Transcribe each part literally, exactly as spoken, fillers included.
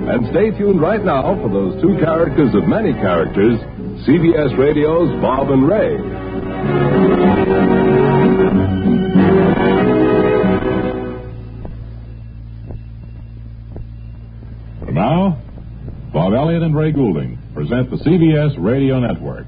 And stay tuned right now for those two characters of many characters, C B S Radio's Bob and Ray. And now, Bob Elliott and Ray Goulding present the C B S Radio Network.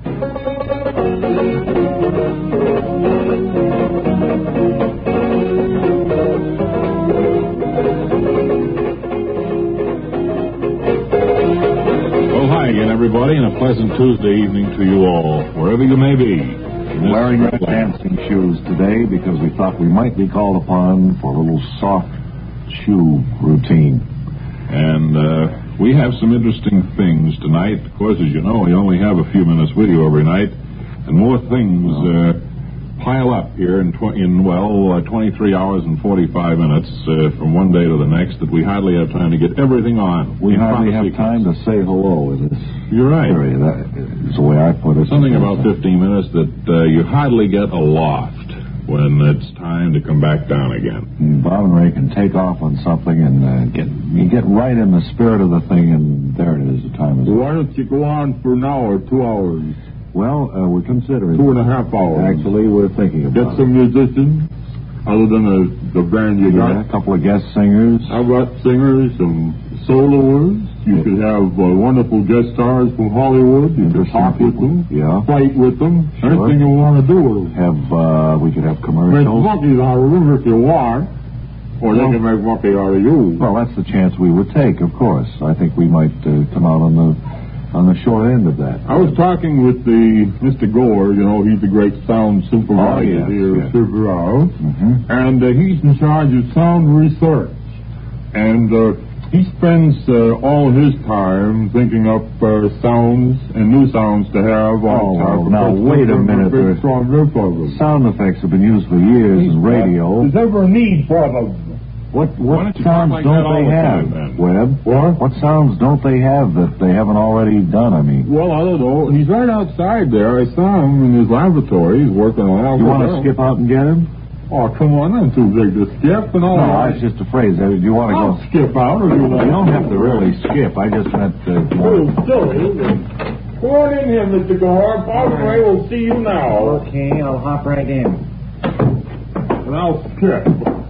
Again, everybody, and a pleasant Tuesday evening to you all, wherever you may be. Wearing red dancing shoes today because we thought we might be called upon for a little soft shoe routine. And uh, we have some interesting things tonight. Of course, as you know, we only have a few minutes with you every night, and more things uh, pile up here in, tw- in well, uh, twenty-three hours and forty-five minutes uh, from one day to the next that we hardly have time to get everything on. We hardly have time to say hello in this. You're right. Area. That is the way I put it. Something about fifteen minutes that uh, you hardly get aloft when it's time to come back down again. Bob and Ray can take off on something and uh, get you get right in the spirit of the thing, and there it is. The time is. Why don't you go on for an hour, two hours? Well, uh, we're considering two and a half hours. Actually, we're thinking about get some it. musicians other than the, the band you yeah, got. A couple of guest singers. How about singers, some soloists? You yeah. could have uh, wonderful guest stars from Hollywood. You could talk with them. Yeah. Fight with them. Sure. Anything you want to do with them. Have uh, we could have commercials. Make monkeys out of them if you want. Or well, they can make monkey out of you. Well, that's the chance we would take, of course. I think we might uh, come out on the on the short end of that. I was talking with the Mister Gore, you know, he's the great sound supervisor oh, yes, here yes. at Silverado, mm-hmm. and uh, he's in charge of sound research. And uh, he spends uh, all his time thinking up uh, sounds and new sounds to have on oh, top. Now, wait a minute. Sound effects have been used for years in radio. There's never a need for them. What what sounds like don't they the have, time, Webb? What? What sounds don't they have that they haven't already done? I mean, well, I don't know. He's right outside there. I saw him in his laboratory. He's working on it. You want to skip out and get him? Oh, come on! I'm too big to skip and all. No, that. I was just afraid. Do you want to I'll go skip out? Or you, you don't have to really skip. I just meant to. Oh, silly! Go on in here, Mister Gore. Bob and Ray will see you now. Okay, I'll hop right in. And I'll skip.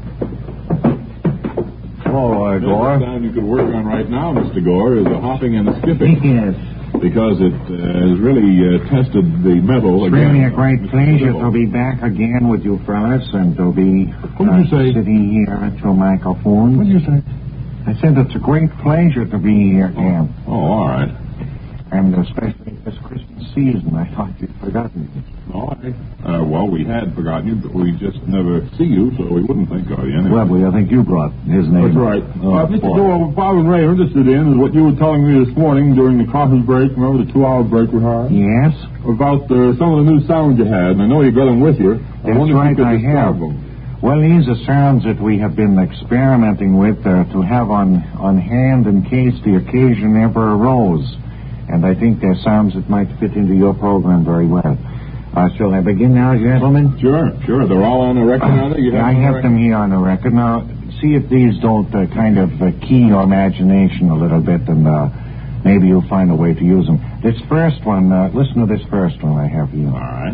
Oh, uh, Gore. The sound you could work on right now, Mister Gore, is a hopping and a skipping. Yes. Because it uh, has really uh, tested the metal it's again. It's really a great pleasure to be back again with you fellas and to be what did you say? sitting here at your microphone. What did you say? I said it's a great pleasure to be here again. Oh, oh all right. And especially this Christmas season, I thought you'd forgotten me. Oh, I, uh, well, we had forgotten you, but we just never see you, so we wouldn't think of you anyway. Webley, I think you brought his name. That's right. Oh, uh, Mister Gore, what Bob and Ray are interested in is what you were telling me this morning during the coffee break. Remember the two-hour break we had? Yes. About uh, some of the new sounds you had, and I know you got them with you. I That's right, I have. Them. Well, these are sounds that we have been experimenting with uh, to have on, on hand in case the occasion ever arose. And I think they're sounds that might fit into your program very well. Uh, shall I begin now, gentlemen? Sure, sure. They're all on the record now? You have I them have record? them here on the record. Now, see if these don't uh, kind of uh, key your imagination a little bit, and uh, maybe you'll find a way to use them. This first one, uh, listen to this first one I have here. All right.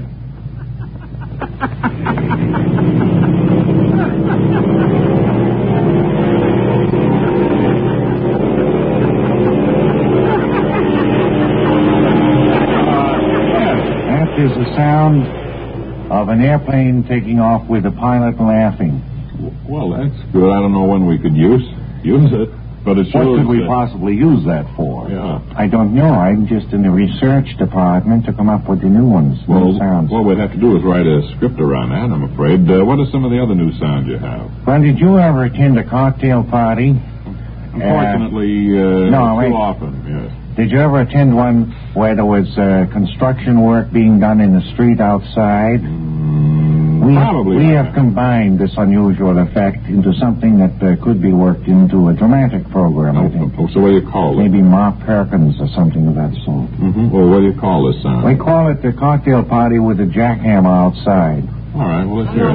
Is the sound of an airplane taking off with the pilot laughing. Well, that's good. I don't know when we could use use it, but it shows. What could we that, possibly use that for? Yeah. I don't know. I'm just in the research department to come up with the new ones. Well, new sounds. what we'd have to do is write a script around that, I'm afraid. Uh, what are some of the other new sounds you have? Well, did you ever attend a cocktail party? Unfortunately, uh, no, too wait. often, yes. Did you ever attend one where there was uh, construction work being done in the street outside? Mm, we probably. Have, we have combined this unusual effect into something that uh, could be worked into a dramatic program, Oh, I think. so what do you call it? Maybe Ma Perkins or something of that sort. Mm-hmm. Well, what do you call this sound? We call it the cocktail party with the jackhammer outside. All right, well, let's hear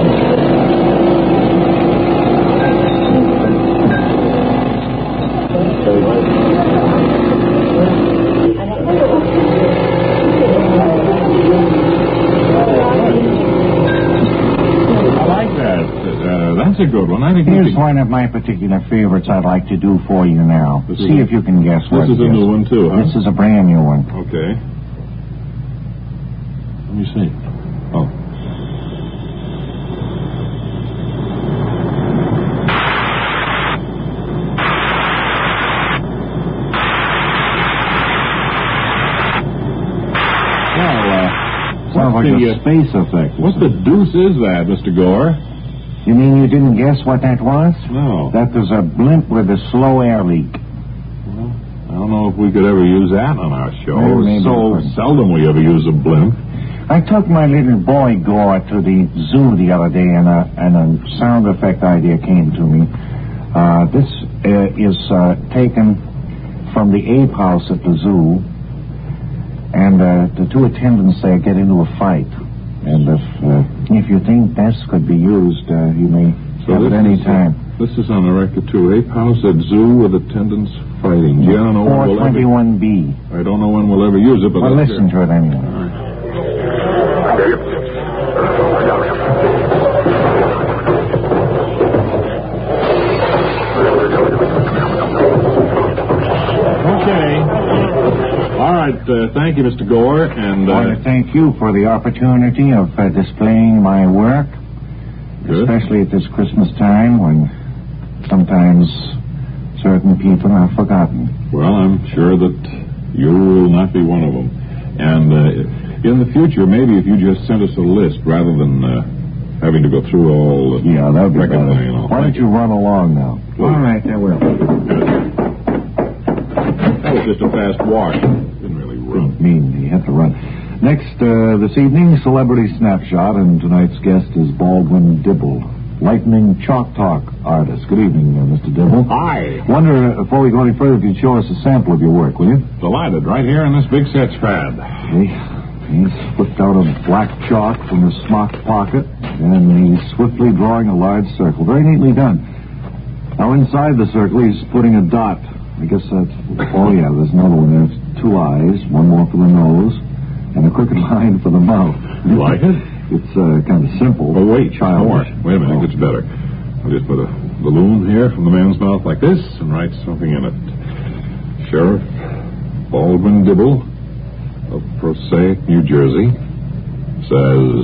it. a good one. I think Here's we can... one of my particular favorites I'd like to do for you now. This See is- if you can guess what This is it a new one, too, huh? This is a brand new one. Okay. Let me see. Oh. Well, uh, sounds What's like the, a uh, space effect. What the deuce is that, Mister Gore? You mean you didn't guess what that was? No. That was a blimp with a slow air leak. Well, I don't know if we could ever use that on our show. Well, maybe It's so we couldn't. seldom we ever use a blimp. I took my little boy Gore to the zoo the other day, and a, and a sound effect idea came to me. Uh, this uh, is uh, taken from the ape house at the zoo, and uh, the two attendants there get into a fight. And if uh, if you think this could be used, uh, you may have it any is, time. This is on the record, too. Ape House at Zoo with attendants fighting. Gee, I don't know when four we'll ever... twenty-one B. I don't know when we'll ever use it, but... Well, let's listen hear to it anyway. All right. Okay. All right. Uh, thank you, Mister Gore. And I want uh, to thank you for the opportunity of uh, displaying my work, Good. especially at this Christmas time when sometimes certain people are forgotten. well, I'm sure that you will not be one of them. And uh, in the future, maybe if you just sent us a list rather than uh, having to go through all the Yeah, that would be record better. thing and all. Why don't you run along now? Please. All right, I will. That was just a fast walk. Didn't really run. Mean, he had to run. Next, uh, this evening, Celebrity Snapshot, and tonight's guest is Baldwin Dibble, Lightning Chalk Talk artist. Good evening, uh, Mister Dibble. Hi. Wonder, uh, before we go any further, if you'd show us a sample of your work, will you? Delighted. Right here in this big sketch pad. Okay. He's flipped out a black chalk from his smock pocket, and he's swiftly drawing a large circle. Very neatly done. Now, inside the circle, he's putting a dot. I guess that's... Oh, yeah, there's another one there. Two eyes, one more for the nose, and a crooked line for the mouth. You like it? It's uh, kind of simple. Oh, wait. More. Childish. Wait a minute. Oh. It gets better. I'll just put a balloon here from the man's mouth like this and write something in it. Sheriff Baldwin Dibble of Prosaic, New Jersey, says...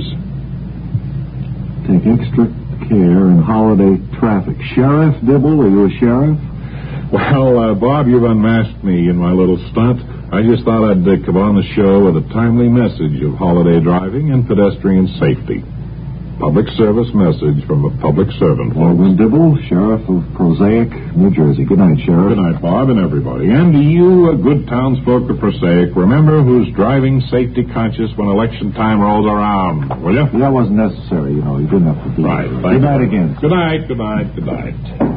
Take extra care in holiday traffic. Sheriff Dibble, are you a sheriff? Well, uh, Bob, you've unmasked me in my little stunt. I just thought I'd uh, come on the show with a timely message of holiday driving and pedestrian safety. Public service message from a public servant. Baldwin Dibble, Sheriff of Prosaic, New Jersey. Good night, Sheriff. Good night, Bob, and everybody. And to you, uh, good townsfolk of Prosaic, remember who's driving safety conscious when election time rolls around, will you? That wasn't necessary, you know. You didn't have to do Right. that. Thank Good night you. again. Good night, good night, good night.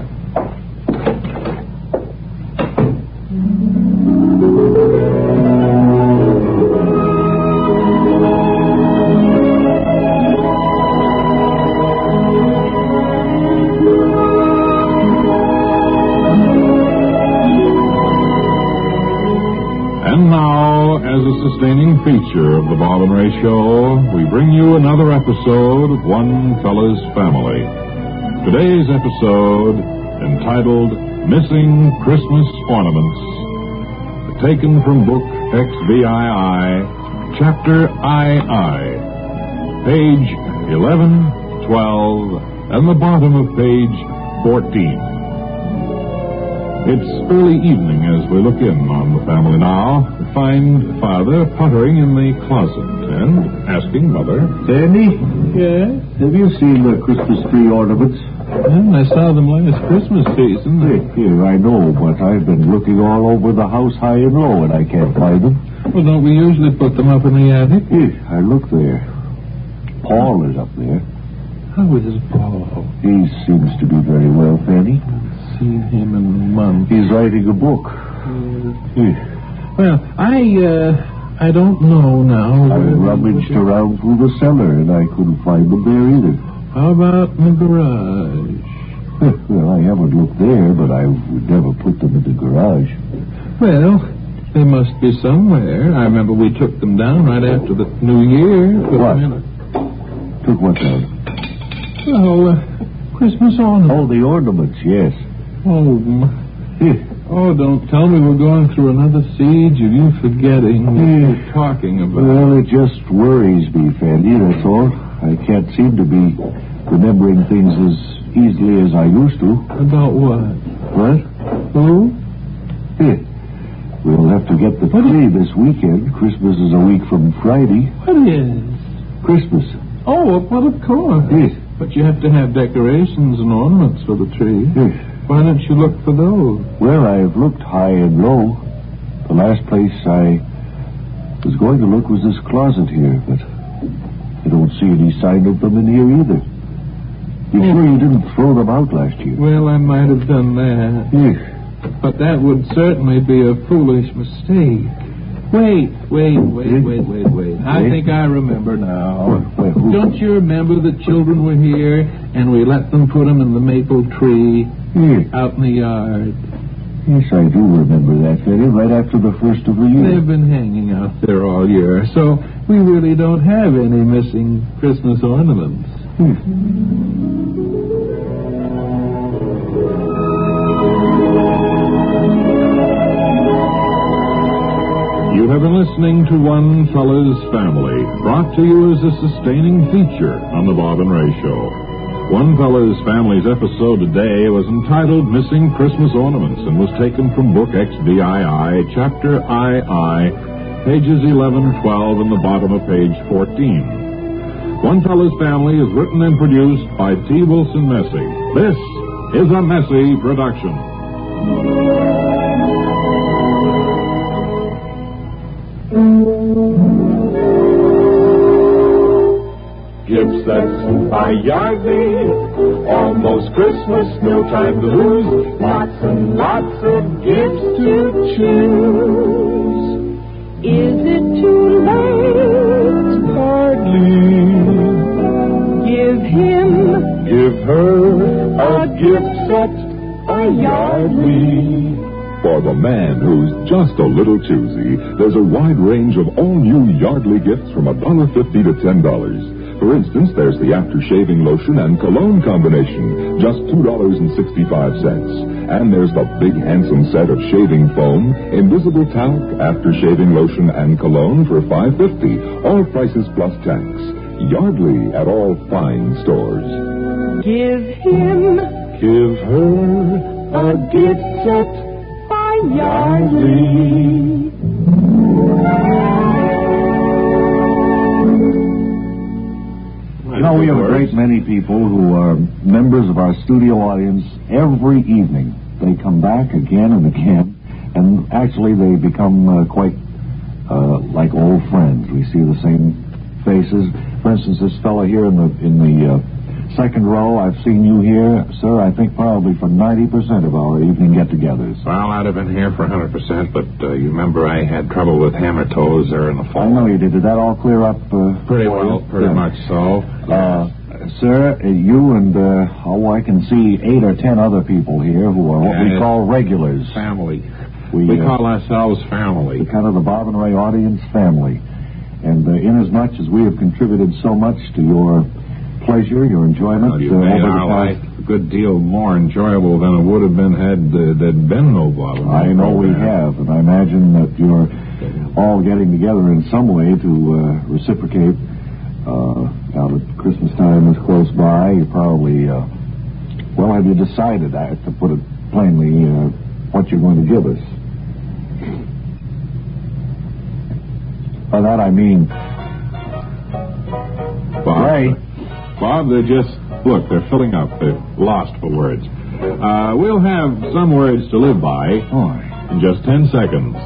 And now, as a sustaining feature of the Bob and Ray Show, we bring you another episode of One Fella's Family. Today's episode, entitled Missing Christmas Ornaments, taken from book X V I I, chapter I I, page eleven, twelve, and the bottom of page fourteen. It's early evening as we look in on the family now. We find Father puttering in the closet and asking Mother. Sandy, Yes? have you seen the Christmas tree ornaments? Well, I saw them last Christmas season. Here, here, I know, but I've been looking all over the house high and low, and I can't find them. Well, don't we usually put them up in the attic? Here, I look there. Paul is up there. How is Paul? He seems to be very well, Fanny. Seen him in a month. He's writing a book. Here, Well, I, uh, I don't know now. I rummaged around through the cellar, and I couldn't find them there either. How about in the garage? Well, I haven't looked there, but I would never put them in the garage. Well, they must be somewhere. I remember we took them down right after the New Year. Put What? them in a- Took what down? Well, uh, Christmas ornaments. Oh, the ornaments, yes. Oh, my. Yeah. Oh, don't tell me we're going through another siege of you forgetting what Yeah. you're talking about. Well, it just worries me, Fanny, that's all. I can't seem to be remembering things as easily as I used to. About what? What? Who? Yeah. We'll have to get the tree this weekend. Christmas is a week from Friday. What is? Christmas. Oh, well, of course. Yes. But you have to have decorations and ornaments for the tree. Yes. Why don't you look for those? Well, I've looked high and low. The last place I was going to look was this closet here, but I don't see any sign of them in here either. You Oh. sure you didn't throw them out last year? Well, I might have done that. Yes. But that would certainly be a foolish mistake. Wait, wait, wait, wait, wait, wait. I Wait. think I remember now. Well, who- Don't you remember the children were here and we let them put them in the maple tree Yes. out in the yard? Yes, I do remember that, Fanny, right after the first of the year. They've been hanging out there all year, so we really don't have any missing Christmas ornaments. You have been listening to One Fella's Family, brought to you as a sustaining feature on the Bob and Ray Show. One Fella's Family's episode today was entitled Missing Christmas Ornaments and was taken from Book X D I I, Chapter I I, pages eleven and twelve in the bottom of page fourteen. One Fella's Family is written and produced by T. Wilson Messy. This is a Messy production. Gifts that suit by Yardley. Almost Christmas, no time to lose. Lots and lots of gifts to choose. Is it too late? Hardly. Give him Give her a gift set by Yardley. For the man who's just a little choosy, there's a wide range of all-new Yardley gifts from one dollar fifty to ten dollars. For instance, there's the after-shaving lotion and cologne combination, just two dollars and sixty-five cents. And there's the big handsome set of shaving foam, invisible talc, after-shaving lotion, and cologne for five dollars and fifty cents. All prices plus tax. Yardley at all fine stores. give him Give her a gift set by Yardley. You know, we have a great many people who are members of our studio audience every evening. They come back again and again, and actually they become uh, quite uh, like old friends. We see the same faces. For instance, this fellow here in the in the uh, second row, I've seen you here, sir, I think probably for ninety percent of our evening get-togethers. Well, I'd have been here for one hundred percent, but uh, you remember I had trouble with hammer toes there in the fall. I know you did. Did that all clear up? Uh, Pretty for well, you? pretty Yeah. much so. Uh, sir, uh, you and, uh, oh, I can see eight or ten other people here who are what Yeah, we it's call regulars. Family. We, We uh, call ourselves family. the kind of the Bob and Ray audience family. And uh, inasmuch as we have contributed so much to your pleasure, your enjoyment, Well, you uh, made over our the life past... a good deal more enjoyable than it would have been had uh, there'd been no Bob and Ray I know we program. have, and I imagine that you're all getting together in some way to uh, reciprocate. Uh, now that Christmas time is close by, you probably, uh, well, have you decided, uh, to put it plainly, uh, what you're going to give us? By that I mean, Bob, Ray. Bob, they're just, look, they're filling up. They're lost for words. Uh, we'll have some words to live by oh, in just ten seconds.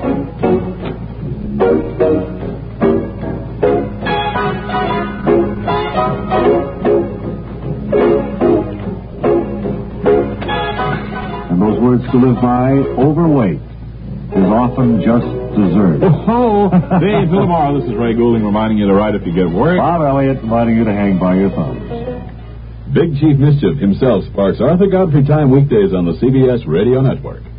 and those words to live by, overweight, is often just dessert. Oh, hey, until tomorrow, this is Ray Goulding reminding you to write if you get work. Bob Elliott inviting you to hang by your thumbs. Big Chief Mischief himself sparks Arthur Godfrey Time weekdays on the C B S Radio Network.